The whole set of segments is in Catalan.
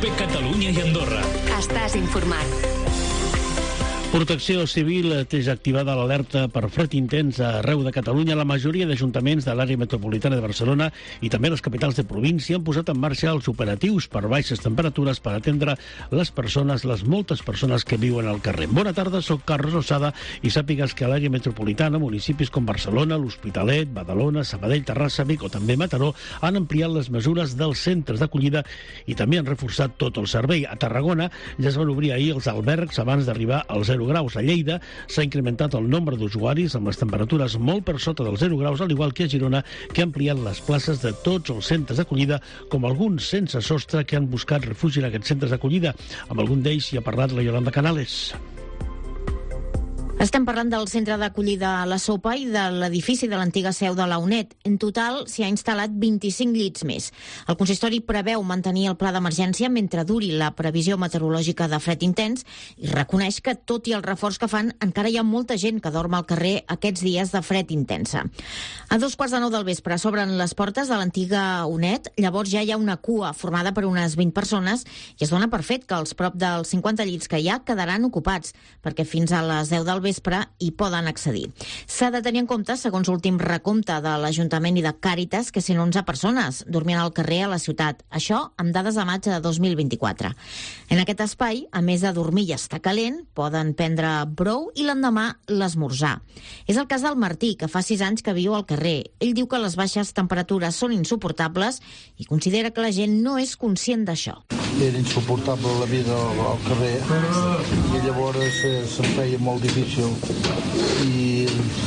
COPE Catalunya i Andorra. Estàs informat. Protecció Civil té ja activada l'alerta per fred intens arreu de Catalunya. La majoria d'ajuntaments de l'àrea metropolitana de Barcelona i també les capitals de província han posat en marxa els operatius per baixes temperatures per atendre les moltes persones que viuen al carrer. Bona tarda, soc Carlos Osada i sàpigues que a l'àrea metropolitana municipis com Barcelona, l'Hospitalet, Badalona, Sabadell, Terrassa, Vic o també Mataró han ampliat les mesures dels centres d'acollida i també han reforçat tot el servei. A Tarragona ja es van obrir ahir els albergs abans d'arribar als 0 graus. A Lleida s'ha incrementat el nombre d'usuaris amb les temperatures molt per sota dels 0 graus, al igual que a Girona, que ha ampliat les places de tots els centres d'acollida, com alguns sense sostre que han buscat refugi en aquests centres d'acollida. Amb algun d'ells hi ha parlat la Yolanda Canales. Estem parlant del centre d'acollida La Sopa i de l'edifici de l'antiga seu de la UNED. En total s'hi ha instal·lat 25 llits més. El consistori preveu mantenir el pla d'emergència mentre duri la previsió meteorològica de fred intens i reconeix que, tot i el reforç que fan, encara hi ha molta gent que dorm al carrer aquests dies de fred intensa. A 2:15 del vespre s'obren les portes de l'antiga UNED. Llavors ja hi ha una cua formada per unes 20 persones i es dona per fet que els prop dels 50 llits que hi ha quedaran ocupats, perquè fins a les 10 del vespre hi poden accedir. S'ha de tenir en compte, segons l'últim recompte de l'Ajuntament i de Càritas, que 111 persones dormien al carrer a la ciutat. Això amb dades de maig de 2024. En aquest espai, a més de dormir i estar calent, poden prendre brou i l'endemà l'esmorzar. És el cas del Martí, que fa 6 anys que viu al carrer. Ell diu que les baixes temperatures són insuportables i considera que la gent no és conscient d'això. Era insuportable la vida al carrer i llavors se'm feia molt difícil i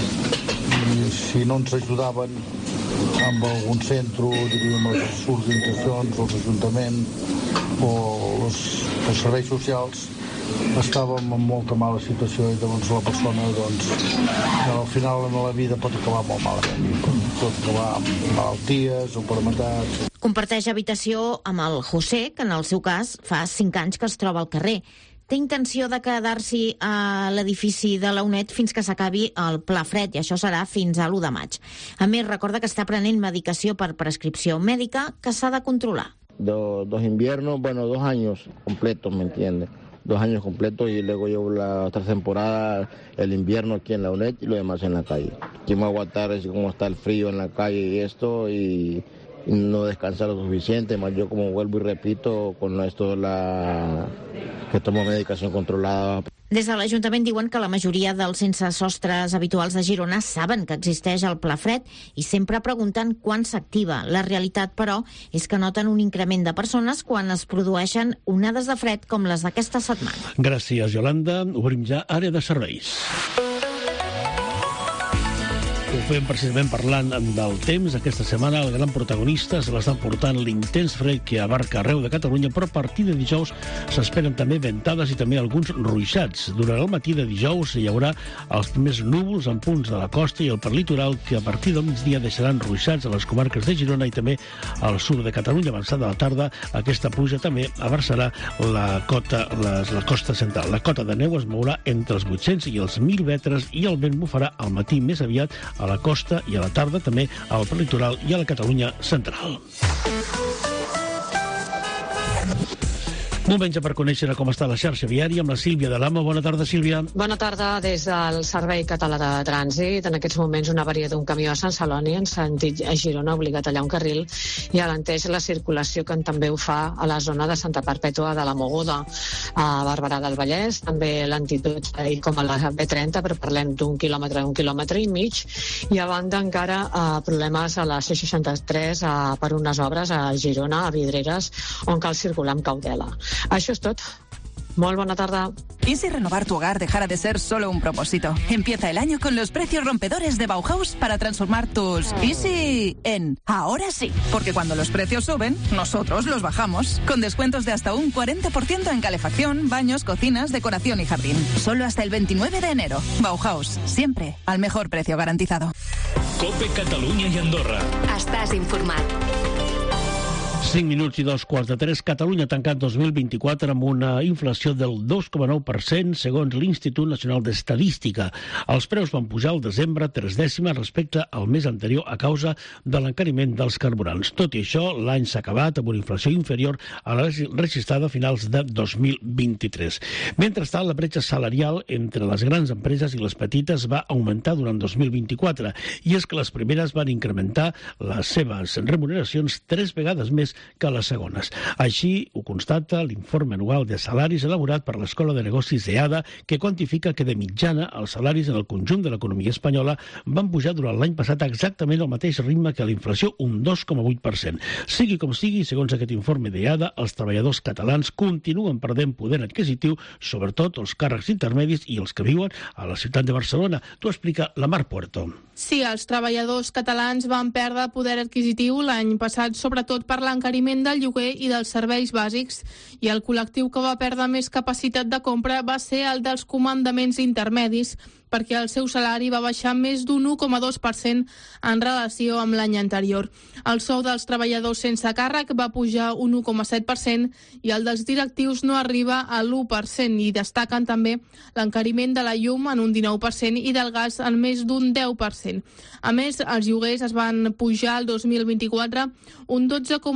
si no ens ajudaven amb algun centre, diríem, les organitzacions, els ajuntaments o els serveis socials, estàvem en molta mala situació i llavors la persona, al final en la vida pot acabar molt malament. Pot acabar amb malalties o per matar. Comparteix habitació amb el José, que en el seu cas fa 5 anys que es troba al carrer. Té intenció de quedar-s'hi a l'edifici de la UNED fins que s'acabi el pla fred, i això serà fins a l'1 de maig. A més, recorda que està prenent medicació per prescripció mèdica que s'ha de controlar. Dos inviernos, 2 años completos, ¿me entiendes? 2 años completos y luego llevo la otra temporada, el invierno aquí en la UNED y lo demás en la calle. Aquí me voy a aguantar así como está el frío en la calle y esto y no descansar lo suficiente, más yo como vuelvo y repito con esto que tomo medicación controlada. Des de l'Ajuntament diuen que la majoria dels sense sostres habituals de Girona saben que existeix el pla fred i sempre pregunten quan s'activa. La realitat, però, és que noten un increment de persones quan es produeixen onades de fred com les d'aquesta setmana. Gràcies, Yolanda. Obrim ja àrea de serveis. Ho fem precisament parlant del temps. Aquesta setmana el gran protagonista se l'estan portant l'intens fred que abarca arreu de Catalunya, però a partir de dijous s'esperen també ventades i també alguns ruixats. Durant el matí de dijous hi haurà els primers núvols en punts de la costa i el perlitoral que a partir del migdia deixaran ruixats a les comarques de Girona i també al sud de Catalunya. Avançada la tarda, aquesta pluja també abraçarà la costa central. La cota de neu es mourà entre els 800 i els 1.000 metres i el vent bufarà al matí més aviat a la costa i a la tarda també al litoral i a la Catalunya central. Moment ja per conèixer com està la xarxa viària amb la Sílvia de l'Ama. Bona tarda, Sílvia. Bona tarda des del Servei Català de Trànsit. En aquests moments una avaria d'un camió a Sant Celoni en sentit a Girona ha obligat a tallar un carril i alenteix la circulació, que també ho fa a la zona de Santa Perpètua de la Mogoda, a Barberà del Vallès. També lentitud com a la B30, però parlem d'un quilòmetre i mig. I a banda encara problemes a la C63 per unes obres a Girona, a Vidreres, on cal circular amb cautela. Això és tot. Molt bona tarda. ¿Y si renovar tu hogar dejara de ser solo un propósito? Empieza el año con los precios rompedores de Bauhaus para transformar tus Easy en ahora sí. Porque cuando los precios suben, nosotros los bajamos. Con descuentos de hasta un 40% en calefacción, baños, cocinas, decoración y jardín. Solo hasta el 29 de enero. Bauhaus, siempre al mejor precio garantizado. COPE Catalunya i Andorra. Estàs informat. 5 minuts i 2:15. Catalunya ha tancat 2024 amb una inflació del 2,9% segons l'Institut Nacional d'Estadística. Els preus van pujar al desembre 3 dècimes respecte al mes anterior a causa de l'encariment dels carburants. Tot i això, l'any s'ha acabat amb una inflació inferior a la registrada a finals de 2023. Mentrestant, la bretxa salarial entre les grans empreses i les petites va augmentar durant 2024 i és que les primeres van incrementar les seves remuneracions 3 vegades més que les segones. Així ho constata l'informe anual de salaris elaborat per l'Escola de Negocis EADA, que quantifica que de mitjana els salaris en el conjunt de l'economia espanyola van pujar durant l'any passat exactament al mateix ritme que la inflació, un 2,8%. Sigui com sigui, segons aquest informe d'EADA, els treballadors catalans continuen perdent poder adquisitiu, sobretot els càrrecs intermedis i els que viuen a la ciutat de Barcelona. T'ho explica la Mar Puerto. Sí, els treballadors catalans van perdre poder adquisitiu l'any passat, sobretot per l'encariment del lloguer i dels serveis bàsics, i el col·lectiu que va perdre més capacitat de compra va ser el dels comandaments intermedis, perquè el seu salari va baixar més d'un 1,2% en relació amb l'any anterior. El sou dels treballadors sense càrrec va pujar un 1,7% i el dels directius no arriba a l'1%, i destaquen també l'encariment de la llum en un 19% i del gas en més d'un 10%. A més, els lloguers es van pujar el 2024 un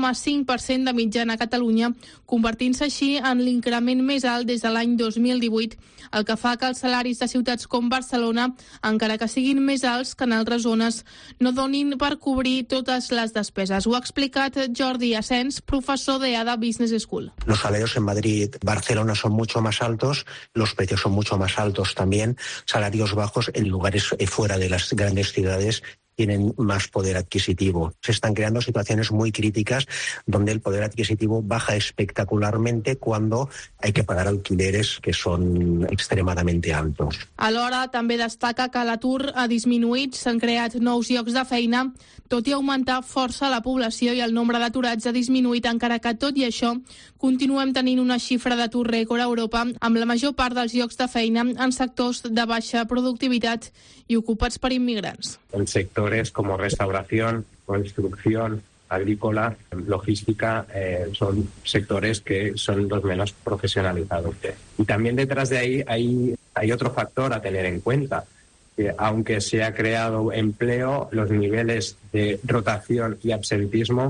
12,5% de mitjana a Catalunya, convertint-se així en l'increment més alt des de l'any 2018, el que fa que els salaris de ciutats com Barcelona, encara que siguin més alts que en altres zones, no donin per cobrir totes les despeses. Ho ha explicat Jordi Asens, professor de EADA Business School. Los salarios en Madrid, Barcelona son mucho más altos, los precios son mucho más altos también, salarios bajos en lugares fuera de las grandes ciudades tienen más poder adquisitivo. Se están creando situaciones muy críticas donde el poder adquisitivo baja espectacularmente cuando hay que pagar alquileres que son extremadamente altos. Alhora, també destaca que l'atur ha disminuït, s'han creat nous llocs de feina, tot i augmentar força la població, i el nombre d'aturats ha disminuït, encara que tot i això continuem tenint una xifra d'atur rècord a Europa, amb la major part dels llocs de feina en sectors de baixa productivitat i ocupats per immigrants. En sectores como restauración, construcción, agrícola, logística, son sectores que son los menos profesionalizados. Y también detrás de ahí hay otro factor a tener en cuenta, que aunque se ha creado empleo, los niveles de rotación y absentismo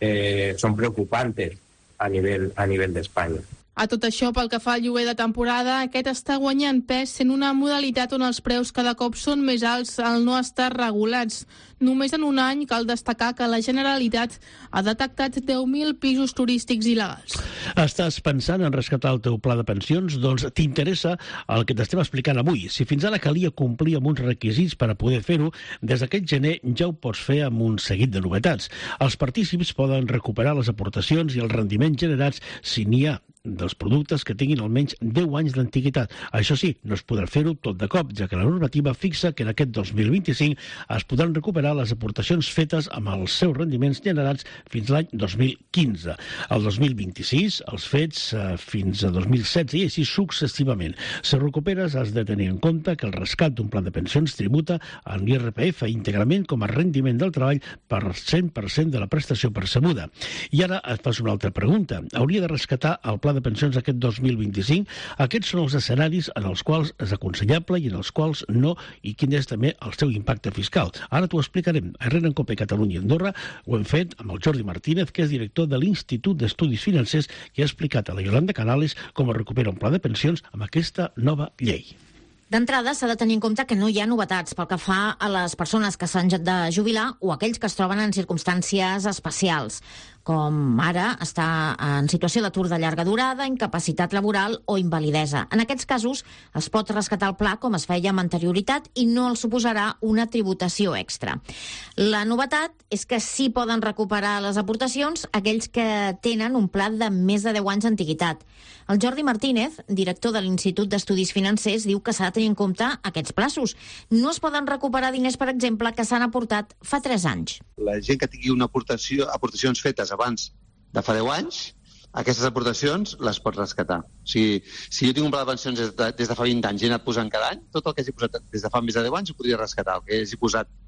son preocupantes a nivel de España. A tot això, pel que fa al lloguer de temporada, aquest està guanyant pes, sent una modalitat on els preus cada cop són més alts al no estar regulats. Només en un any cal destacar que la Generalitat ha detectat 10.000 pisos turístics il·legals. Estàs pensant en rescatar el teu pla de pensions? Doncs t'interessa el que t'estem explicant avui. Si fins ara calia complir amb uns requisits per a poder fer-ho, des d'aquest gener ja ho pots fer amb un seguit de novetats. Els partícips poden recuperar les aportacions i els rendiments generats si n'hi ha dels productes que tinguin almenys 10 anys d'antiguitat. Això sí, no es podrà fer-ho tot de cop, ja que la normativa fixa que en aquest 2025 es podran recuperar les aportacions fetes amb els seus rendiments generats fins l'any 2015. El 2026, els fets fins a 2016 i així successivament. Si recuperes, has de tenir en compte que el rescat d'un pla de pensions tributa en l'IRPF íntegrament com a rendiment del treball per 100% de la prestació percebuda. I ara et fas una altra pregunta. Hauria de rescatar el pla de pensions aquest 2025? Aquests són els escenaris en els quals és aconsellable i en els quals no, i quin és també el seu impacte fiscal. Ara t'ho explicarem. A Herrera en Cope, Catalunya i Andorra ho hem fet amb el Jordi Martínez, que és director de l'Institut d'Estudis Financers, que ha explicat a la Yolanda Canales com es recupera un pla de pensions amb aquesta nova llei. D'entrada, s'ha de tenir en compte que no hi ha novetats pel que fa a les persones que s'han de jubilar o aquells que es troben en circumstàncies especials, com ara estar en situació d'atur de llarga durada, incapacitat laboral o invalidesa. En aquests casos es pot rescatar el pla com es feia amb anterioritat i no els suposarà una tributació extra. La novetat és que sí poden recuperar les aportacions aquells que tenen un pla de més de 10 anys d'antiguitat. El Jordi Martínez, director de l'Institut d'Estudis Financers, diu que s'ha de tenir en compte aquests plaços. No es poden recuperar diners, per exemple, que s'han aportat fa 3 anys. La gent que tingui una aportacions fetes abans de fa 10 anys, aquestes aportacions les pots rescatar. O sigui, si jo tinc un pla de pensions des de fa 20 anys i he anat posant cada any, tot el que hagi posat des de fa més de 10 anys ho podria rescatar. El que hagi posat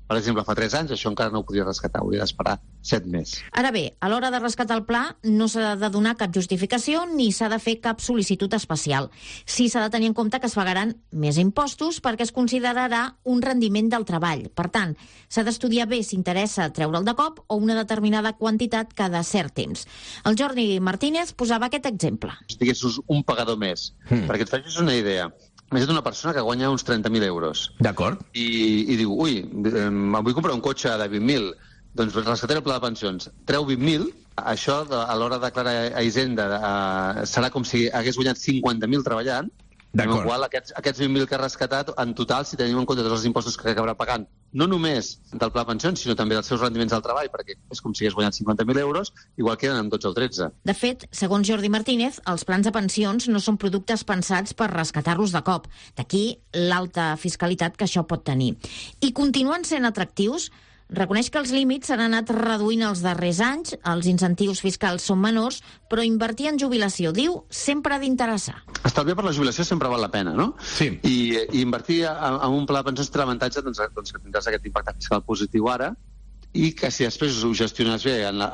Per exemple, fa 3 anys això encara no ho podia rescatar, hauria d'esperar 7 més. Ara bé, a l'hora de rescatar el pla no s'ha de donar cap justificació ni s'ha de fer cap sol·licitud especial. Sí s'ha de tenir en compte que es pagaran més impostos perquè es considerarà un rendiment del treball. Per tant, s'ha d'estudiar bé si interessa treure'l de cop o una determinada quantitat cada cert temps. El Jordi Martínez posava aquest exemple. Si tinguessis un pagador més, perquè et facis una idea, imagina't una persona que guanya uns 30.000 euros. D'acord. I diu, em vull comprar un cotxe de 20.000, doncs rescataré el pla de pensions. Treu 20.000, això a l'hora de declarar a Hisenda serà com si hagués guanyat 50.000 treballant, amb el qual aquests 20.000 que ha rescatat, en total, si tenim en compte tots els impostos que acabarà pagant, no només del pla de pensions, sinó també dels seus rendiments al treball, perquè és com si hagués guanyat 50.000 euros, igual queden amb tots el 13. De fet, segons Jordi Martínez, els plans de pensions no són productes pensats per rescatar-los de cop. D'aquí l'alta fiscalitat que això pot tenir. I continuen sent atractius. Reconeix que els límits s'han anat reduint els darrers anys, els incentius fiscals són menors, però invertir en jubilació, diu, sempre ha d'interessar. Estalviar per la jubilació sempre val la pena, no? Sí. I invertir en un pla de pensions té l'avantatge que tindràs aquest impacte fiscal positiu ara i que si després ho gestiones bé en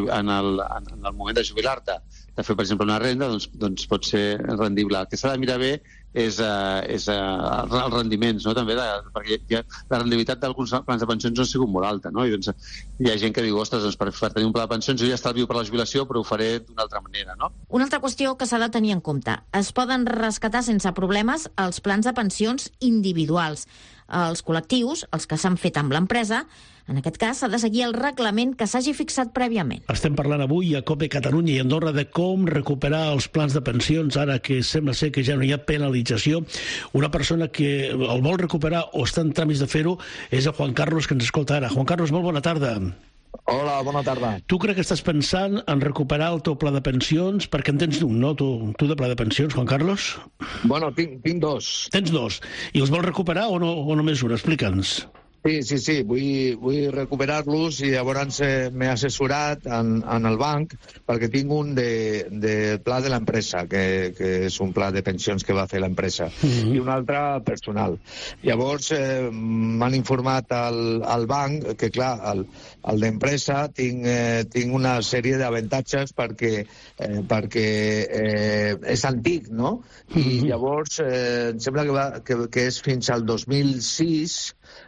el moment de jubilar-te, de fer, per exemple, una renda, doncs pot ser rendible. El que s'ha de mirar bé és els rendiments, no? També perquè la rendibilitat d'alguns plans de pensions no ha sigut molt alta, no? I doncs hi ha gent que diu, ostres, doncs per tenir un pla de pensions jo ja estalvio per la jubilació, però ho faré d'una altra manera, no? Una altra qüestió que s'ha de tenir en compte. Es poden rescatar sense problemes els plans de pensions individuals. Els col·lectius, els que s'han fet amb l'empresa, en aquest cas s'ha de seguir el reglament que s'hagi fixat prèviament. Estem parlant avui a COPE Catalunya i Andorra de com recuperar els plans de pensions ara que sembla ser que ja no hi ha penalització. Una persona que el vol recuperar o està en tràmits de fer-ho és el Juan Carlos, que ens escolta ara. Juan Carlos, molt bona tarda. Hola, bona tarda. Tu crec que estàs pensant en recuperar el teu pla de pensions, perquè en tens un, no? Tu de pla de pensions, Juan Carlos? Bueno, tinc dos. Tens dos. I els vols recuperar o només un? Explica'ns. Sí, vull recuperar-los i llavors m'he assessorat en el banc perquè tinc un de pla de l'empresa, que és un pla de pensions que va fer l'empresa, i un altre personal. Llavors m'han informat al banc que, clar, el d'empresa tinc una sèrie d'avantatges perquè és antic, no? I llavors em sembla que és fins al 2006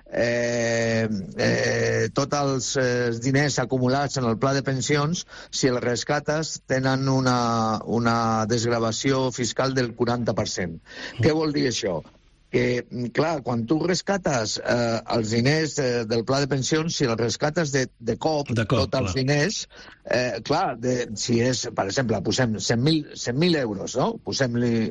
tots els diners acumulats en el pla de pensions, si els rescates, tenen una desgravació fiscal del 40%. Què vol dir això? Que, clar, quan tu rescates els diners del pla de pensions, si els rescates de cop tots els diners, clar, si és, per exemple, posem 100.000 euros, no? Posem-li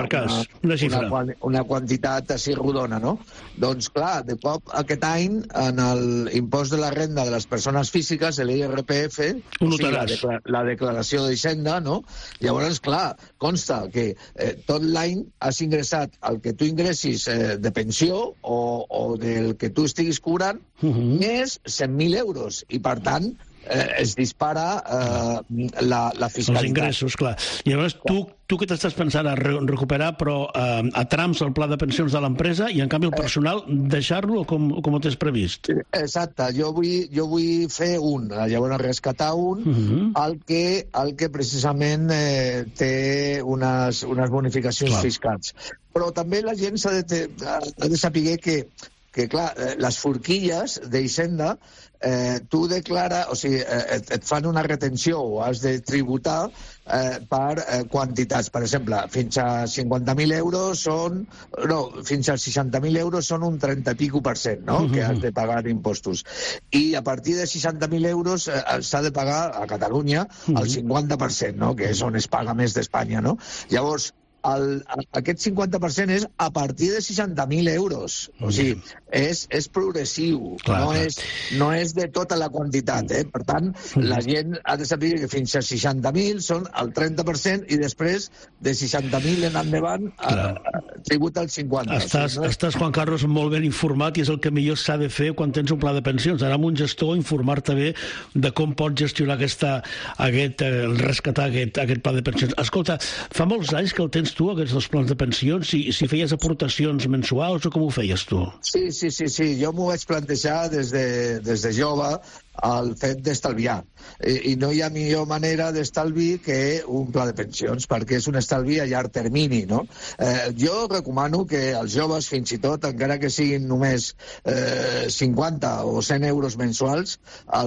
una quantitat així rodona, no? Doncs, clar, de cop aquest any, en l'impost de la renda de les persones físiques, l'IRPF, o sigui, la declaració d'Hisenda, no? Llavors, clar, consta que tot l'any has ingressat el que tu ingressis de pensió o del que tu estiguis cobrant més 100.000 euros i per tant es dispara la fiscalitat. Els ingressos, clar. I llavors tu què t'estàs pensant a recuperar però a trams el pla de pensions de l'empresa i en canvi el personal deixar-lo com ho tens previst? Exacte, jo vull fer un, llavors rescatar un, el que precisament té unes bonificacions fiscals. Però també la gent ha de saber que clar, les forquilles d'Hisenda tu declara, o sigui, et fan una retenció o has de tributar per quantitats. Per exemple, fins a 50.000 euros fins a 60.000 euros són un 30% no? Que has de pagar d'impostos. I a partir de 60.000 euros s'ha de pagar a Catalunya el 50%, no? Que és on es paga més d'Espanya, no? Llavors, aquest 50% és a partir de 60.000 euros. O sigui, és progressiu, no és de tota la quantitat. Per tant, la gent ha de saber que fins a 60.000 són el 30% i després de 60.000 en endavant tributa el 50%. Estàs, Juan Carlos, molt ben informat i és el que millor s'ha de fer quan tens un pla de pensions. Anar amb un gestor, informar-te bé de com pots gestionar rescatar aquest pla de pensions. Escolta, fa molts anys que el tens tu, aquests dos plans de pensions? Si feies aportacions mensuals o com ho feies tu? Sí. Jo m'ho vaig plantejar des de jove, el fet d'estalviar. I no hi ha millor manera d'estalvi que un pla de pensions, perquè és un estalvi a llarg termini, no? Jo recomano que els joves, fins i tot, encara que siguin només 50 o 100 euros mensuals,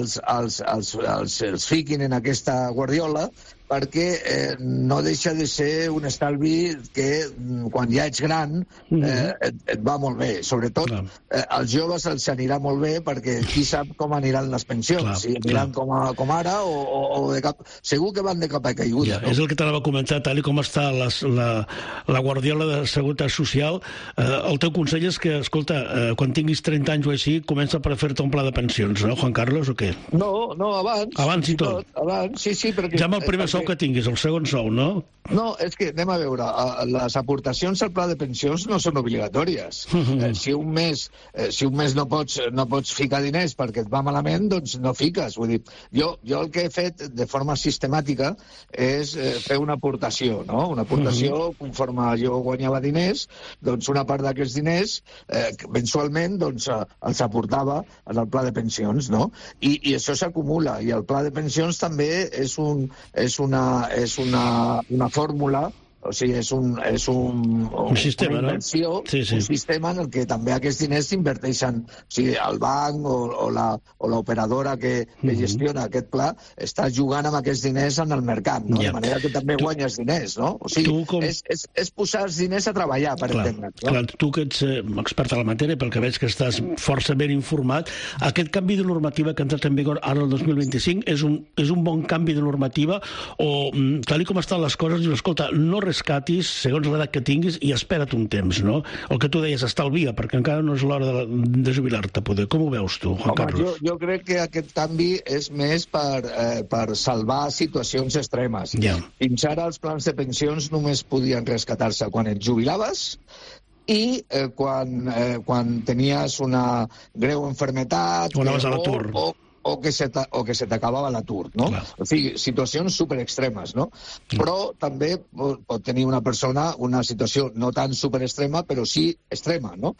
els fiquin en aquesta guardiola, perquè no deixa de ser un estalvi que quan ja ets gran et va molt bé. Sobretot als joves els anirà molt bé perquè qui sap com aniran les pensions, si aniran com ara o de cap... Segur que van de cap a caiguda. És el que t'anava a comentar, tal com està la guardiola de Seguretat Social. El teu consell és que, escolta, quan tinguis 30 anys o així, comença per fer-te un pla de pensions, no, Juan Carlos, o què? No, abans. Abans i tot? Abans, sí, perquè... Ja amb el primer sou que tinguis, el segon sou, no? No, és que, anem a veure, les aportacions al pla de pensions no són obligatòries. Si un mes no pots ficar diners perquè et va malament, doncs no fiques. Vull dir, jo el que he fet de forma sistemàtica és fer una aportació, no? Una aportació, conforme jo guanyava diners, doncs una part d'aquests diners, mensualment, doncs els aportava en el pla de pensions, no? I això s'acumula, i el pla de pensions també és una fórmula, o sigui, és un sistema, una inversió, un sistema en el que també aquests diners s'inverteixen. O sigui, el banc o l'operadora que gestiona aquest pla està jugant amb aquests diners en el mercat, no? De manera que també guanyes diners, no? O sigui, és posar els diners a treballar, per entendre'ns. Clar, tu que ets expert a la matèria, pel que veig que estàs força ben informat, aquest canvi de normativa que ha entrat en vigor ara el 2025 és un bon canvi de normativa o, tal com estan les coses, escolta, no rescatis segons l'edat que tinguis i espera't un temps, no? El que tu deies, estalvia, perquè encara no és l'hora de jubilar-te, poder. Com ho veus tu, Juan Carlos? Jo crec que aquest canvi és més per salvar situacions extremes. Fins ara els plans de pensions només podien rescatar-se quan et jubilaves i quan tenies una greu malaltia o anaves a l'atur o que se t'acabava l'atur, no? O sigui, situacions superextremes, no? Però també pot tenir una persona una situació no tan superextrema, però sí extrema, no?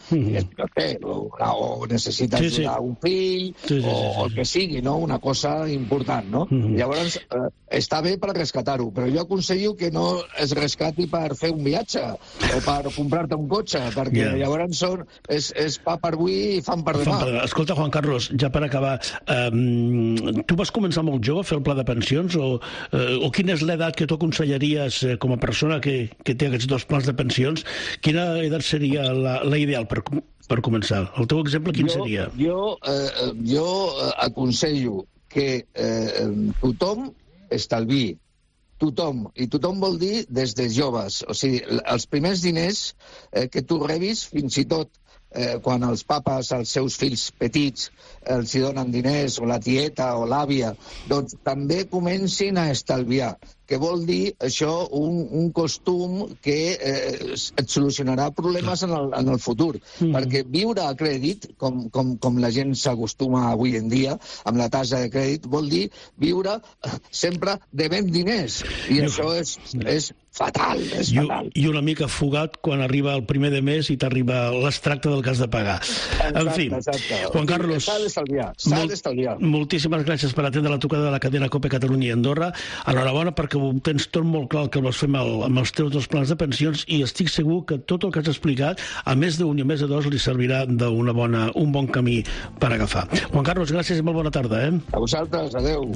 O necessita ajudar un fill, o el que sigui, no? Una cosa important, no? Llavors, està bé per rescatar-ho, però jo aconsello que no es rescati per fer un viatge o per comprar-te un cotxe, perquè llavors és pa per avui i fam per demà. Escolta, Juan Carlos, ja per acabar, tu vas començar molt jove a fer el pla de pensions o quina és l'edat que tu aconsellaries com a persona que té aquests dos plans de pensions? Quina edat seria la ideal per començar? El teu exemple quin seria? Jo aconsello que tothom estalviï. Tothom. I tothom vol dir des de joves. O sigui, els primers diners que tu rebis, fins i tot quan els papes als seus fills petits els hi donen diners, o la tieta o l'àvia, doncs també comencin a estalviar. Que vol dir, això, un costum que et solucionarà problemes en el futur. Perquè viure a crèdit, com la gent s'acostuma avui en dia, amb la tassa de crèdit, vol dir viure sempre devent diners. I això és fatal, és fatal. I una mica fugat quan arriba el primer de mes i t'arriba l'extracte del que has de pagar. En fi, Juan Carlos, s'ha d'estalviar. Moltíssimes gràcies per atendre la trucada de la cadena COPE Catalunya i Andorra. Enhorabona perquè ho tens tot molt clar el que vols fer amb els teus dos plans de pensions i estic segur que tot el que has explicat, a més d'un i a més de dos, li servirà d'un bon camí per agafar. Juan Carlos, gràcies i molt bona tarda. A vosaltres, adeu.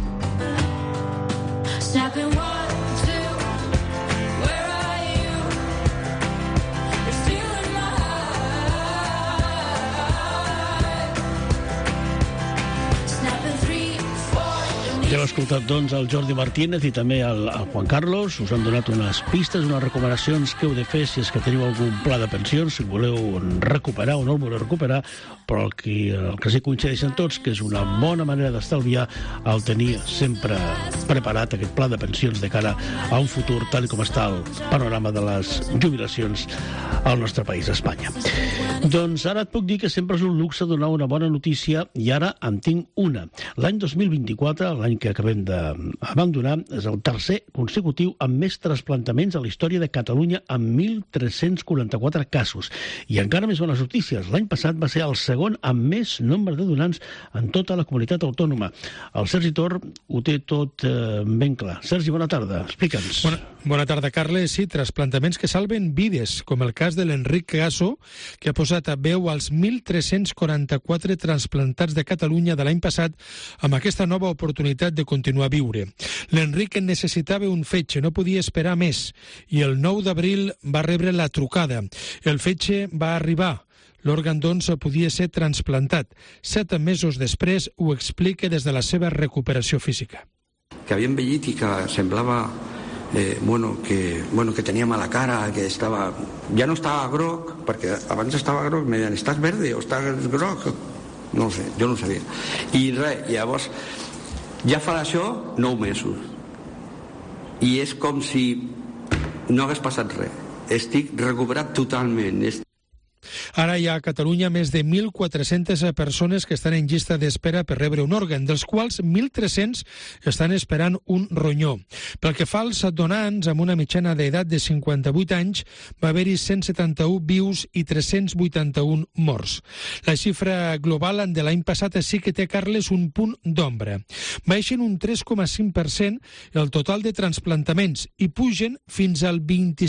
Ja heu escoltat, doncs, el Jordi Martínez i també el Juan Carlos. Us han donat unes pistes, unes recomanacions que heu de fer si és que teniu algun pla de pensions, si voleu recuperar o no el voleu recuperar, però el que sí coincideixen tots, que és una bona manera d'estalviar el tenir sempre preparat aquest pla de pensions de cara a un futur, tal com està el panorama de les jubilacions al nostre país, Espanya. Doncs ara et puc dir que sempre és un luxe donar una bona notícia i ara en tinc una. L'any 2024, l'any l'any que acabem d'abandonar, és el tercer consecutiu amb més trasplantaments a la història de Catalunya, amb 1.344 casos. I encara més bones notícies. L'any passat va ser el segon amb més nombre de donants en tota la comunitat autònoma. El Sergi Tor ho té tot ben clar. Sergi, bona tarda. Explica'ns. Bona tarda, Carles. Sí, trasplantaments que salven vides, com el cas de l'Enric Gasso, que ha posat a veu als 1.344 trasplantats de Catalunya de l'any passat amb aquesta nova oportunitat de continuar a viure. L'Enric en necessitava un fetge, no podia esperar més, i el 9 d'abril va rebre la trucada. El fetge va arribar. L'òrgan, doncs, podia ser trasplantat. 7 mesos després ho explica des de la seva recuperació física. Que havia envellit i que semblava que tenia mala cara, que estava... Ja no estava groc, perquè abans estava groc, me deien, estàs verde o estàs groc? No ho sé, jo no ho sabia. I res, llavors, ja farà això 9 mesos. I és com si no hagués passat res. Estic recuperat totalment. Ara hi ha a Catalunya més de 1.400 persones que estan en llista d'espera per rebre un òrgan, dels quals 1.300 estan esperant un ronyó. Pel que fa als donants, amb una mitjana d'edat de 58 anys, va haver-hi 171 vius i 381 morts. La xifra global de l'any passat sí que té, Carles, un punt d'ombra. Baixen un 3,5% el total de trasplantaments i pugen fins al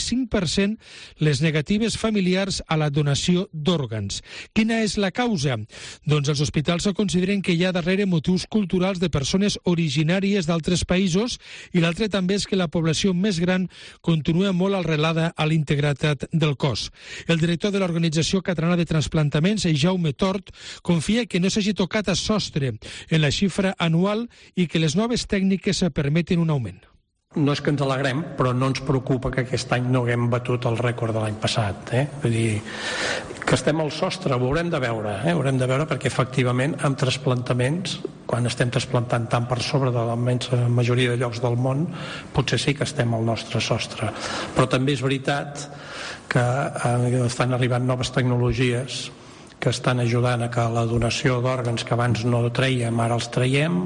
25% les negatives familiars a la donació d'òrgans. Quina és la causa? Doncs els hospitals consideren que hi ha darrere motius culturals de persones originàries d'altres països i l'altre també és que la població més gran continua molt arrelada a la integritat del cos. El director de l'Organització Catalana de Transplantaments, Jaume Tort, confia que no s'hagi tocat a sostre en la xifra anual i que les noves tècniques permetin un augment. No és que ens alegrem, però no ens preocupa que aquest any no haguem batut el rècord de l'any passat. Vull dir, que estem al sostre, ho haurem de veure. Haurem de veure perquè, efectivament, amb trasplantaments, quan estem trasplantant tant per sobre de la immensa majoria de llocs del món, potser sí que estem al nostre sostre. Però també és veritat que estan arribant noves tecnologies que estan ajudant a que la donació d'òrgans que abans no traiem, ara els traiem.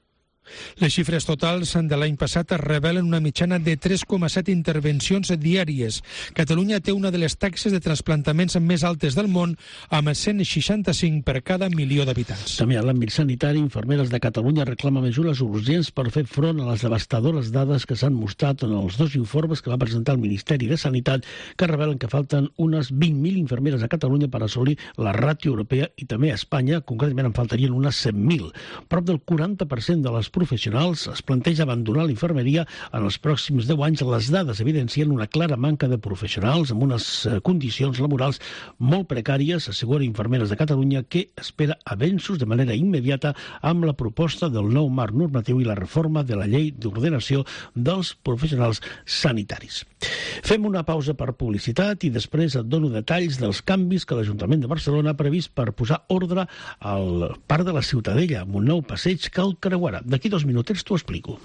Les xifres totals de l'any passat revelen una mitjana de 3,7 intervencions diàries. Catalunya té una de les taxes de trasplantaments més altes del món, amb 165 per cada milió d'habitants. També a l'àmbit sanitari, Infermeres de Catalunya reclama mesures urgents per fer front a les devastadores dades que s'han mostrat en els 2 informes que va presentar el Ministeri de Sanitat, que revelen que falten unes 20.000 infermeres a Catalunya per assolir la ràtio europea i també a Espanya, concretament en faltarien unes 100.000. Prop del 40% de les professionals es planteja abandonar la infermeria en els pròxims 10 anys. Les dades evidencien una clara manca de professionals amb unes condicions laborals molt precàries, assegura Infermeres de Catalunya, que espera avenços de manera immediata amb la proposta del nou marc normatiu i la reforma de la llei d'ordenació dels professionals sanitaris. Fem una pausa per publicitat i després et dono detalls dels canvis que l'Ajuntament de Barcelona ha previst per posar ordre al Parc de la Ciutadella, amb un nou passeig que el creuarà. D'aquí 2 minutets t'ho explico.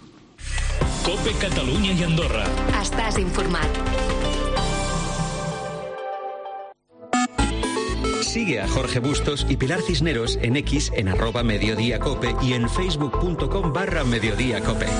COPE Catalunya i Andorra. Estàs informat. Sigue a Jorge Bustos y Pilar Cisneros en X en @mediodíacope y en facebook.com/mediodíacope.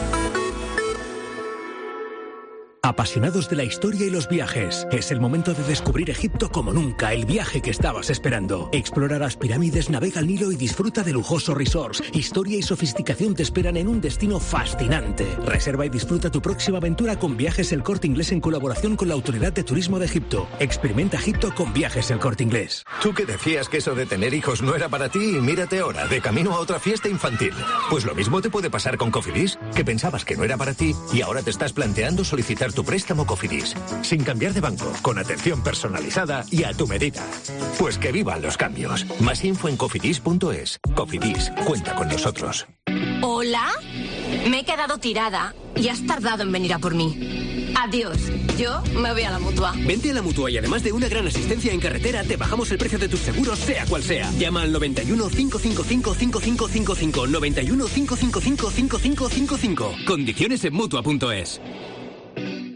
Apasionados de la historia y los viajes, es el momento de descubrir Egipto como nunca, el viaje que estabas esperando. Explora las pirámides, navega el Nilo y disfruta de lujosos resorts. Historia y sofisticación te esperan en un destino fascinante. Reserva y disfruta tu próxima aventura con Viajes El Corte Inglés en colaboración con la Autoridad de Turismo de Egipto. Experimenta Egipto con Viajes El Corte Inglés. Tú que decías que eso de tener hijos no era para ti y mírate ahora, de camino a otra fiesta infantil. Pues lo mismo te puede pasar con Cofidis, que pensabas que no era para ti y ahora te estás planteando solicitar tu préstamo Cofidis, sin cambiar de banco, con atención personalizada y a tu medida. Pues que vivan los cambios. Más info en cofidis.es. Cofidis, cuenta con nosotros. ¿Hola? Me he quedado tirada y has tardado en venir a por mí. Adiós. Yo me voy a la Mutua. Vente a la Mutua y además de una gran asistencia en carretera, te bajamos el precio de tus seguros, sea cual sea. Llama al 91 555 5555. 91 555 5555. Condiciones en Mutua.es.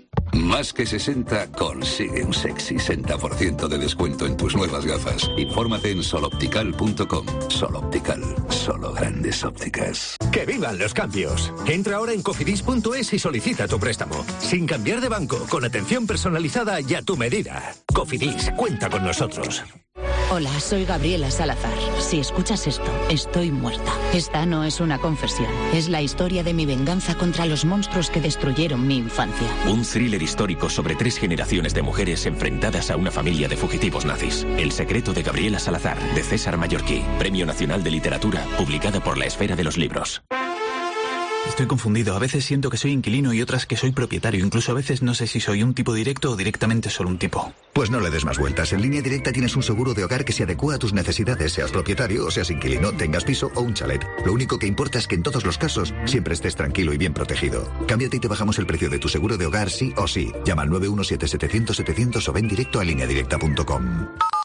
Más que 60 consigue un sexy 60% de descuento en tus nuevas gafas. Infórmate en soloptical.com. Soloptical, solo grandes ópticas. ¡Que vivan los cambios! Entra ahora en cofidis.es y solicita tu préstamo. Sin cambiar de banco, con atención personalizada y a tu medida. Cofidis, cuenta con nosotros. Hola, soy Gabriela Salazar. Si escuchas esto, estoy muerta. Esta no es una confesión. Es la historia de mi venganza contra los monstruos que destruyeron mi infancia. Un thriller histórico sobre 3 generaciones de mujeres enfrentadas a una familia de fugitivos nazis. El secreto de Gabriela Salazar, de César Mallorquí. Premio Nacional de Literatura, publicada por La Esfera de los Libros. Estoy confundido. A veces siento que soy inquilino y otras que soy propietario. Incluso a veces no sé si soy un tipo directo o directamente solo un tipo. Pues no le des más vueltas. En Línea Directa tienes un seguro de hogar que se adecúa a tus necesidades, seas propietario o seas inquilino, tengas piso o un chalet. Lo único que importa es que en todos los casos siempre estés tranquilo y bien protegido. Cámbiate y te bajamos el precio de tu seguro de hogar sí o sí. Llama al 917-700-700 o ven directo a lineadirecta.com.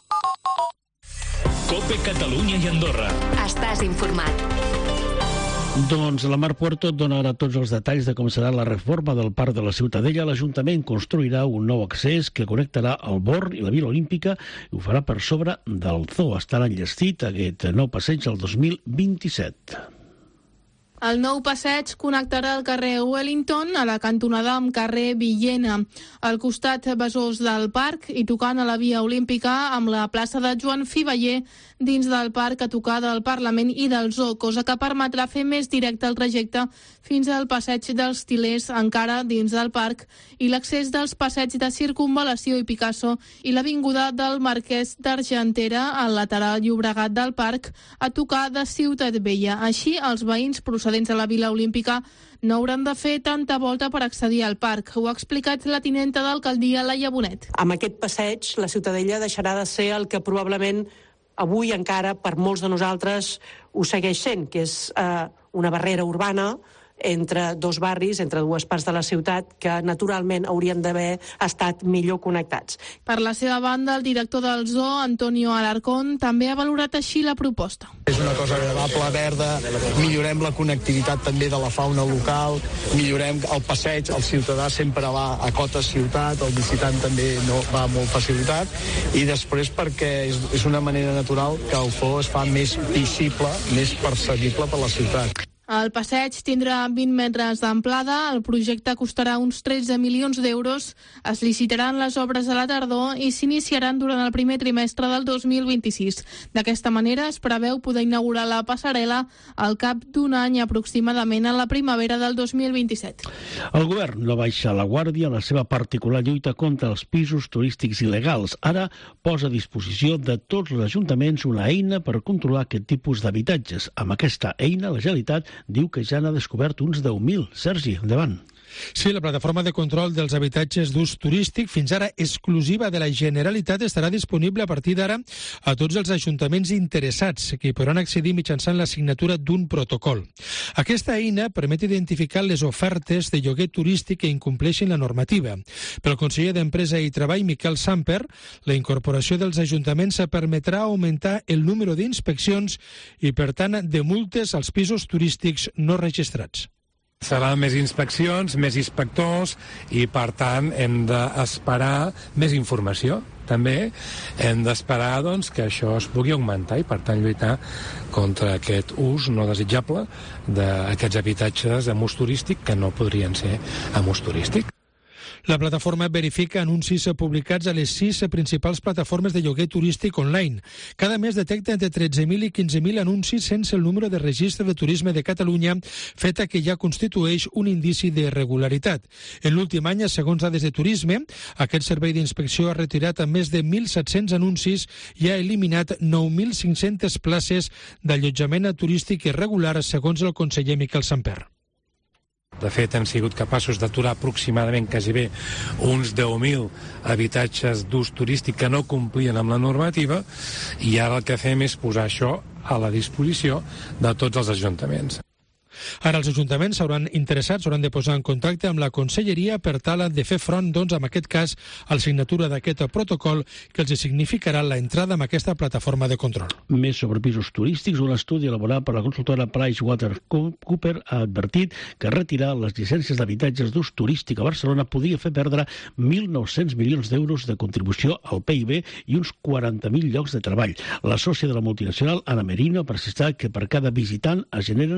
COPE Catalunya i Andorra. Estàs informat. Doncs la Mar Puerto dona ara tots els detalls de com serà la reforma del Parc de la Ciutadella. L'Ajuntament construirà un nou accés que connectarà el Born i la Vila Olímpica i ho farà per sobre del zoo. Estarà enllestit aquest nou passeig el 2027. El nou passeig connectarà el carrer Wellington a la cantonada amb carrer Villena, al costat besòs del parc i tocant a la Via Olímpica amb la plaça de Joan Fiveller dins del parc a tocar del Parlament i del Zoo, cosa que permetrà fer més directe el trajecte fins al passeig dels Tilers encara dins del parc i l'accés dels passeigs de Circunvalació i Picasso i l'avinguda del Marquès d'Argentera al lateral Llobregat del parc a tocar de Ciutat Vella. Així, els veïns procedents de la Vila Olímpica no hauran de fer tanta volta per accedir al parc. Ho ha explicat la tinenta d'alcaldia, Laia Bonet. Amb aquest passeig, la Ciutadella deixarà de ser el que probablement avui encara per molts de nosaltres ho segueix sent, que és una barrera urbana entre dos barris, entre dues parts de la ciutat, que naturalment haurien d'haver estat millor connectats. Per la seva banda, el director del Zoo, Antonio Alarcón, també ha valorat així la proposta. És una cosa agradable, verda, millorem la connectivitat també de la fauna local, millorem el passeig, el ciutadà sempre va a cota ciutat, el visitant també no va amb molt facilitat, i després perquè és una manera natural que el zoo es fa més visible, més percebible per la ciutat. El passeig tindrà 20 metres d'amplada, el projecte costarà uns 13 milions d'euros, es licitaran les obres a la tardor i s'iniciaran durant el primer trimestre del 2026. D'aquesta manera es preveu poder inaugurar la passarel·la al cap d'un any aproximadament a la primavera del 2027. El govern no baixa la guàrdia en la seva particular lluita contra els pisos turístics il·legals. Ara posa a disposició de tots els ajuntaments una eina per controlar aquest tipus d'habitatges. Amb aquesta eina, la Generalitat diu que ja n'ha descobert uns 10.000. Sergi, endavant. Sí, la plataforma de control dels habitatges d'ús turístic, fins ara exclusiva de la Generalitat, estarà disponible a partir d'ara a tots els ajuntaments interessats, que hi podran accedir mitjançant la signatura d'un protocol. Aquesta eina permet identificar les ofertes de lloguer turístic que incompleixin la normativa. Pel conseller d'Empresa i Treball, Miquel Samper, la incorporació dels ajuntaments permetrà augmentar el número d'inspeccions i, per tant, de multes als pisos turístics no registrats. Seran més inspeccions, més inspectors i, per tant, hem d'esperar més informació. També hem d'esperar que això es pugui augmentar i, per tant, lluitar contra aquest ús no desitjable d'aquests habitatges amb ús turístic que no podrien ser amb ús turístic. La plataforma verifica anuncis publicats a les 6 principals plataformes de lloguer turístic online. Cada mes detecta entre 13.000 i 15.000 anuncis sense el número de registre de turisme de Catalunya, feta que ja constitueix un indici de regularitat. En l'últim any, segons dades de turisme, aquest servei d'inspecció ha retirat més de 1.700 anuncis i ha eliminat 9.500 places d'allotjament turístic irregular, segons el conseller Miquel Samper. De fet, hem sigut capaços d'aturar aproximadament quasi uns 10.000 habitatges d'ús turístic que no complien amb la normativa i ara el que fem és posar això a la disposició de tots els ajuntaments. Ara els ajuntaments s'hauran interessats, s'hauran de posar en contacte amb la Conselleria per tal de fer front, doncs, en aquest cas, a la signatura d'aquest protocol que els significarà la entrada en aquesta plataforma de control. Més sobre pisos turístics, un estudi elaborat per la consultora PricewaterhouseCoopers ha advertit que retirar les llicències d'habitatges d'ús turístic a Barcelona podria fer perdre 1.900 milions d'euros de contribució al PIB i uns 40.000 llocs de treball. La sòcia de la multinacional, Ana Merino, ha precisat que per cada visitant es generen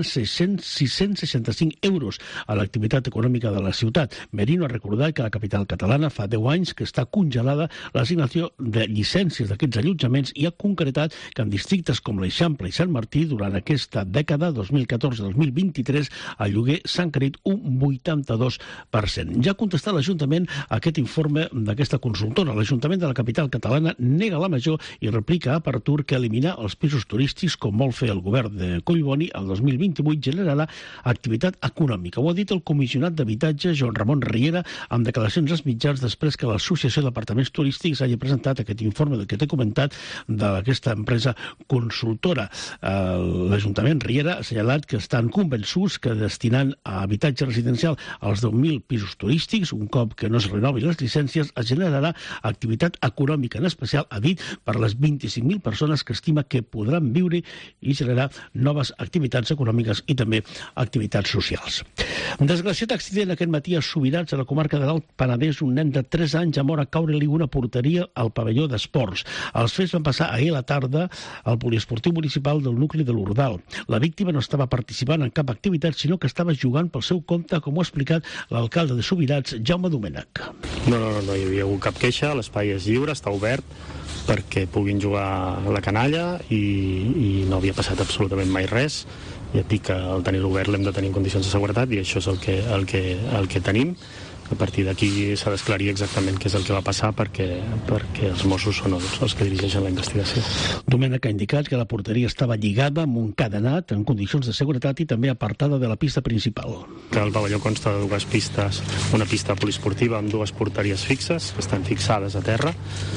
665 euros a l'activitat econòmica de la ciutat. Merino ha recordat que a la capital catalana fa 10 anys que està congelada l'assignació de llicències d'aquests allotjaments i ha concretat que en districtes com l'Eixample i Sant Martí, durant aquesta dècada, 2014-2023, el lloguer s'ha encarit un 82%. Ja ha contestat l'Ajuntament a aquest informe d'aquesta consultora. L'Ajuntament de la capital catalana nega la major i replica a Partur que eliminar els pisos turístics, com vol fer el govern de Collboni, el 2028 generarà activitat econòmica. Ho ha dit el comissionat d'habitatge, Joan Ramon Riera, amb declaracions als mitjans després que l'Associació d'Apartaments Turístics hagi presentat aquest informe del que t'he comentat d'aquesta empresa consultora. L'Ajuntament Riera ha assenyalat que estan convençuts que destinant a habitatge residencial als 10.000 pisos turístics, un cop que no es renovin les llicències, es generarà activitat econòmica, en especial, ha dit, per les 25.000 persones que estima que podran viure i generar noves activitats econòmiques i també activitats socials. Desgraciat accident aquest matí a Subirats, a la comarca de l'Alt Penedès. Un nen de 3 anys ha mort a caure-li una porteria al pavelló d'esports. Els fets van passar ahir a la tarda al poliesportiu municipal del nucli de l'Ordal. La víctima no estava participant en cap activitat, sinó que estava jugant pel seu compte, com ho ha explicat l'alcalde de Subirats, Jaume Domènech. No hi havia hagut cap queixa, l'espai és lliure, està obert perquè puguin jugar a la canalla i no havia passat absolutament mai res. Ja et dic que al tenir-lo obert l'hem de tenir en condicions de seguretat i això és el que tenim. A partir d'aquí s'ha d'esclarir exactament què és el que va passar perquè els Mossos són els que dirigeixen la investigació. Domènech ha indicat que la porteria estava lligada amb un cadenat en condicions de seguretat i també apartada de la pista principal. Que el pavelló consta de 2 pistes, una pista poliesportiva amb 2 porteries fixes, que estan fixades a terra,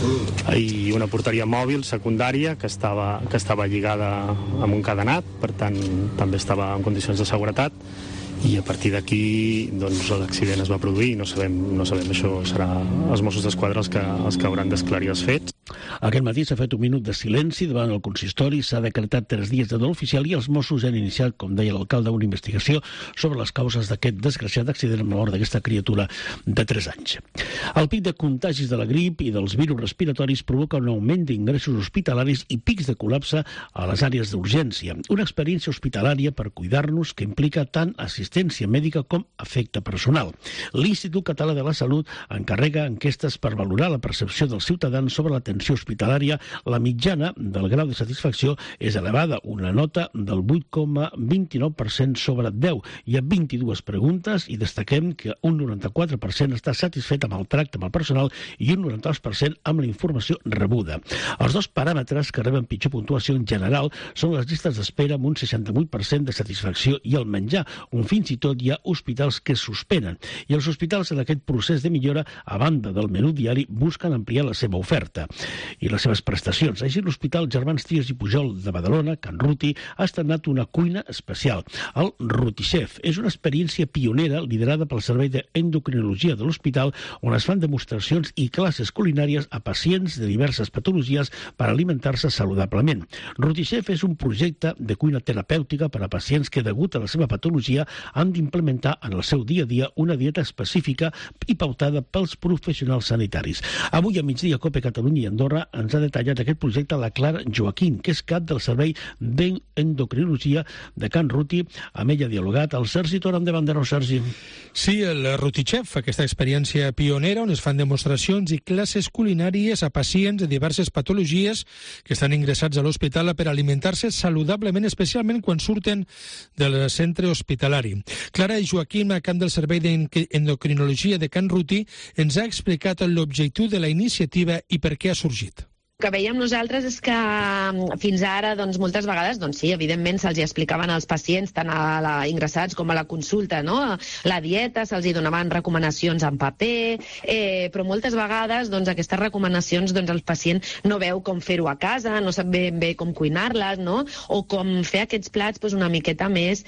i una porteria mòbil secundària que estava lligada amb un cadenat, per tant també estava en condicions de seguretat. I a partir d'aquí doncs, l'accident es va produir i no sabem, això serà els Mossos d'Esquadra els que hauran d'esclarir els fets. Aquest matí s'ha fet un minut de silenci davant el consistori, s'ha decretat 3 dies de dol oficial i els Mossos han iniciat, com deia l'alcalde, una investigació sobre les causes d'aquest desgraciat accident amb la mort d'aquesta criatura de 3 anys. El pic de contagis de la grip i dels virus respiratoris provoca un augment d'ingressos hospitalaris i pics de col·lapse a les àrees d'urgència. Una experiència hospitalària per cuidar-nos que implica tant assistència mèdica com afecte personal. L'Institut Català de la Salut encarrega enquestes per valorar la percepció dels ciutadans sobre l'atenció hospitalària. La mitjana del grau de satisfacció és elevada, una nota del 8,29% sobre 10. Hi ha 22 preguntes i destaquem que un 94% està satisfet amb el tracte amb el personal i un 92% amb la informació rebuda. Els 2 paràmetres que reben pitjor puntuació en general són les llistes d'espera amb un 68% de satisfacció i el menjar, on fins i tot hi ha hospitals que suspenen. I els hospitals en aquest procés de millora, a banda del menú diari, busquen ampliar la seva oferta i les seves prestacions. Així, l'Hospital Germans Trias i Pujol de Badalona, Can Ruti, ha estrenat una cuina especial, el Rutichef. És una experiència pionera liderada pel Servei d'Endocrinologia de l'Hospital, on es fan demostracions i classes culinàries a pacients de diverses patologies per alimentar-se saludablement. Rutichef és un projecte de cuina terapèutica per a pacients que, degut a la seva patologia, han d'implementar en el seu dia a dia una dieta específica i pautada pels professionals sanitaris. Avui a migdia, COPE Catalunya i Andorra ens ha detallat aquest projecte la Clara Joaquín, que és cap del Servei d'Endocrinologia de Can Ruti. Amb ella ha dialogat el Sergi Toram de Bandera. Sergi. Sí, el Rutichef, aquesta experiència pionera on es fan demostracions i classes culinàries a pacients de diverses patologies que estan ingressats a l'hospital per alimentar-se saludablement, especialment quan surten del centre hospitalari. Clara Joaquín, a camp del Servei d'Endocrinologia de Can Ruti, ens ha explicat l'objectiu de la iniciativa i per què ha sorgit. El que veiem nosaltres és que fins ara, moltes vegades, sí, evidentment se'ls hi explicaven als pacients, tant a la ingressats com a la consulta, no? La dieta, se'ls hi donaven recomanacions en paper, però moltes vegades aquestes recomanacions el pacient no veu com fer-ho a casa, no sap ben bé com cuinar-les, no? O com fer aquests plats una miqueta més,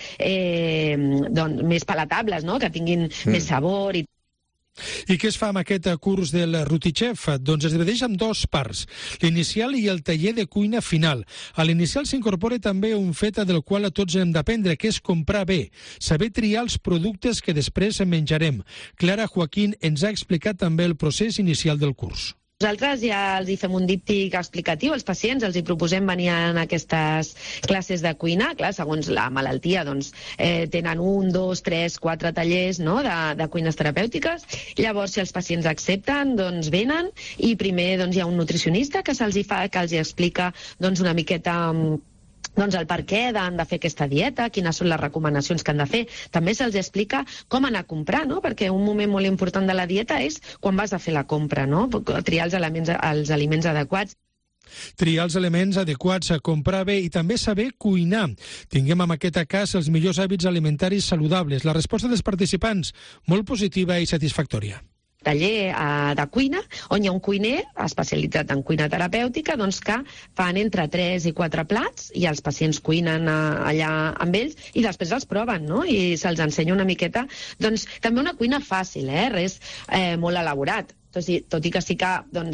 més palatables, no? Que tinguin més sabor i I què es fa amb aquest curs del Rutichef? Doncs es divideix en dues parts, l'inicial i el taller de cuina final. A l'inicial s'incorpora també un fet del qual tots hem d'aprendre, que és comprar bé, saber triar els productes que després menjarem. Clara Joaquín ens ha explicat també el procés inicial del curs. Nosaltres ja els hi fem un díptic explicatiu als pacients, els hi proposem venir en aquestes classes de cuina. Clar, segons la malaltia, tenen 1, 2, 3, 4 tallers de cuines terapèutiques. Llavors, si els pacients accepten, venen i primer hi ha un nutricionista que se'ls hi fa, que els hi explica una miqueta el per què han de fer aquesta dieta, quines són les recomanacions que han de fer. També se'ls explica com anar a comprar, no? Perquè un moment molt important de la dieta és quan vas a fer la compra, no? Triar els aliments adequats. Triar els elements adequats, a comprar bé i també saber cuinar. Tinguem en aquest cas els millors hàbits alimentaris saludables. La resposta dels participants, molt positiva i satisfactòria. Taller de cuina, on hi ha un cuiner especialitzat en cuina terapèutica que fan entre 3 i 4 plats i els pacients cuinen allà amb ells i després els proven, no? I se'ls ensenya una miqueta. També una cuina fàcil, res molt elaborat. Tot i que sí que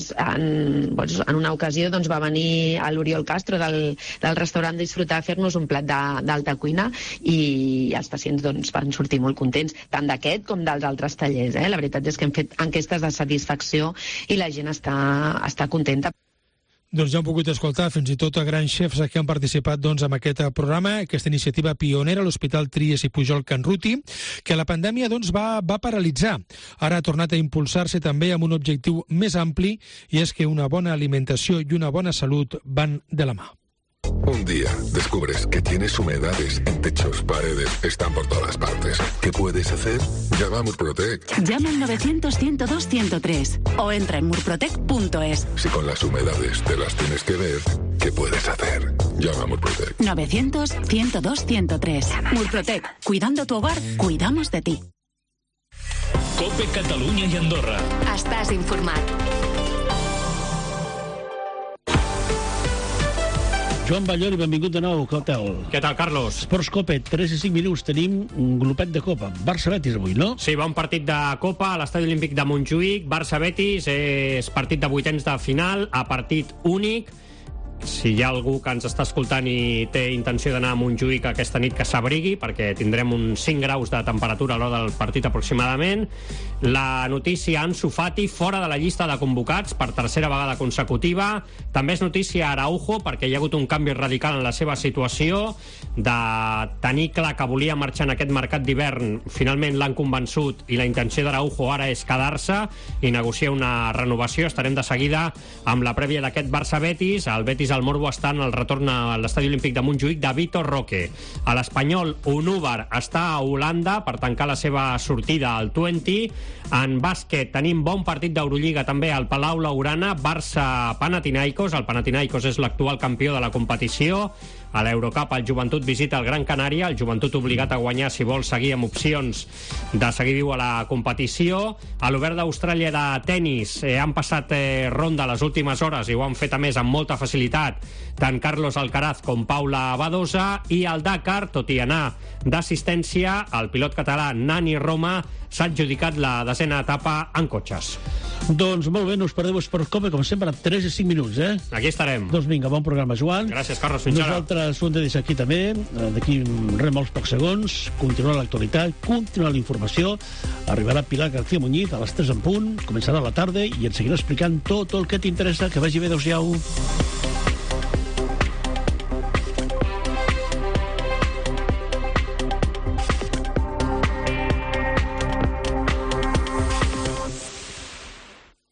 en una ocasió va venir a l'Oriol Castro del restaurant Disfrutar a fer-nos un plat d'alta cuina i els pacients van sortir molt contents, tant d'aquest com dels altres tallers. La veritat és que hem fet enquestes de satisfacció i la gent està contenta. Doncs ja hem pogut escoltar fins i tot a grans xefs que han participat en aquest programa, aquesta iniciativa pionera a l'Hospital Tries i Pujol Can Ruti, que la pandèmia va paralitzar. Ara ha tornat a impulsar-se també amb un objectiu més ampli, i és que una bona alimentació i una bona salut van de la mà. Un día descubres que tienes humedades en techos, paredes, están por todas partes. ¿Qué puedes hacer? Llama a Murprotec. Llama al 900-102-103 o entra en murprotec.es. Si con las humedades te las tienes que ver, ¿qué puedes hacer? Llama a Murprotec. 900-102-103. Murprotec. Cuidando tu hogar, cuidamos de ti. COPE Catalunya i Andorra. Estàs informat. Joan Ballol, benvingut de nou, què tal? Què tal, Carlos? Esports Copa, 3 i 5 minuts, tenim un glopet de Copa. Barça-Betis avui, no? Sí, bon partit de Copa a l'Estadi Olímpic de Montjuïc. Barça-Betis és partit de vuitens de final, a partit únic. Si hi ha algú que ens està escoltant i té intenció d'anar a Montjuïc aquesta nit, que s'abrigui, perquè tindrem uns 5 graus de temperatura a l'hora del partit aproximadament. La notícia, Ansu Fati fora de la llista de convocats per tercera vegada consecutiva. També és notícia Araujo, perquè hi ha hagut un canvi radical en la seva situació, de tenir clar que volia marxar en aquest mercat d'hivern. Finalment l'han convençut i la intenció d'Araujo ara és quedar-se i negociar una renovació. Estarem de seguida amb la prèvia d'aquest Barça-Betis. El Betis al Morbo està en el retorn a l'Estadi Olímpic de Montjuïc de Vitor Roque. A l'Espanyol, Unúvar està a Holanda per tancar la seva sortida al 20. En bàsquet tenim bon partit d'Eurolliga també al Palau Blaugrana, Barça-Panathinaikos. El Panathinaikos és l'actual campió de la competició. A l'Eurocup el Joventut visita el Gran Canària, el Joventut obligat a guanyar si vol seguir amb opcions de seguir viu a la competició. A l'Obert d'Austràlia de tennis han passat ronda les últimes hores i ho han fet a més amb molta facilitat tant Carlos Alcaraz com Paula Badosa, i al Dakar, tot i anar d'assistència, el pilot català Nani Roma s'ha adjudicat la 10ª etapa en cotxes. Doncs molt bé, no us perdeu Esports Copa, com sempre, 3 i 5 minuts, Aquí estarem. Doncs vinga, bon programa, Joan. Gràcies, Carlos, fins ara. Nosaltres ho hem de deixar aquí també, d'aquí molts pocs segons, continuar l'actualitat, continuar la informació, arribarà Pilar García Muñiz a les 3 en punt, començarà la tarda i ens seguirà explicant tot el que t'interessa. Que vagi bé, adéu-siau.